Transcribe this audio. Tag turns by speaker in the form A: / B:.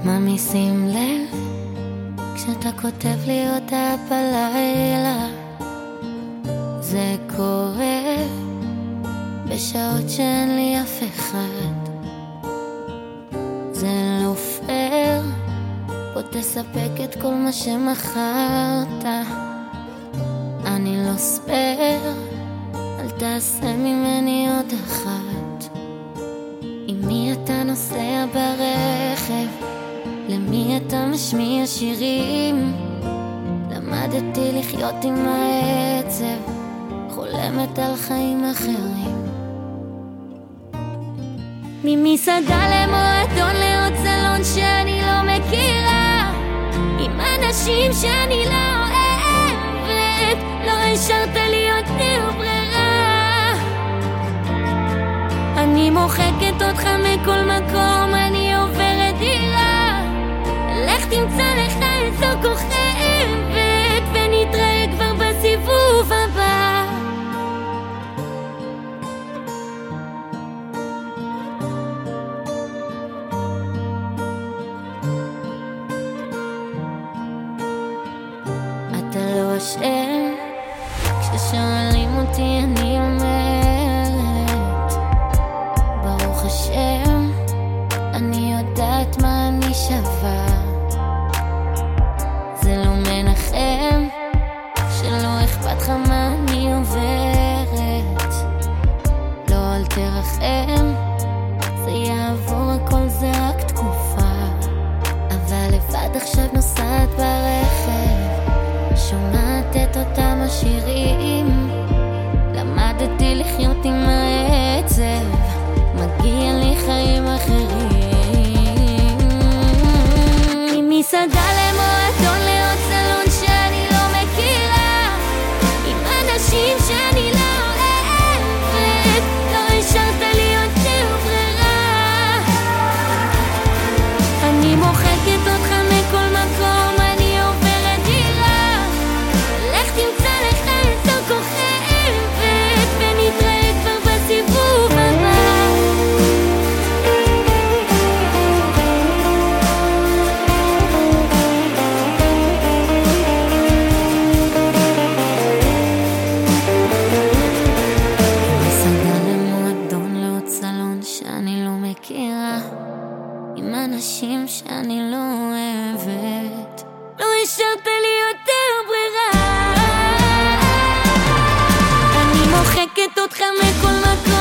A: ממי שים לב כשאתה כותב לי אותה בלילה, זה קורה בשעות שאין לי אף אחד. זה לא פייר, בוא תספק את כל מה שמחרת. אני לא ספייר, אל תעשה ממני עוד אחת. עם מי אתה נוסע ברכב? למי אתה משמיע שירים? למדתי לחיות עם העצב, חולמת על חיים אחרים. ממסעדה למועדון לעוד סלון שאני לא מכירה, עם אנשים שאני לא אוהבת, לא השארת לי יותר ברירה. אני מוחקת אותך מכל מקום, אני עוברת דירה. לך תמצא לך איזו כוכבת, ונתראה כבר בסיבוב הבא. אתה לא אשם, כששואלים אותי אני אומרת ברוך השם, אני יודעת מה אני שווה. זה לא מנחם שלא אכפת לך מה אני עוברת. לא, אל תרחם, זה יעבור, הכל זה רק תקופה. אבל לבד עכשיו נוסעת ברכב, שומעת את אותם השירים. למדתי לחיות עם העצב, מגיע לי חיים אחרים. ממסעדה למועדון לעוד סלון שאני לא מכירה, עם אנשים שאני לא אוהבת, לא השארת לי יותר ברירה. אני מוחקת אותך מכל מקום, אני עוברת דירה. לך תמצא לך איזו כוכבת, ונתראה כבר בסיבוב הבא. מסעדה למועדון לעוד סלון שאני לא מכירה, עם אנשים שאני לא אוהבת, לא השארת לי יותר ברירה. אני מוחקת אותך מכל מקום.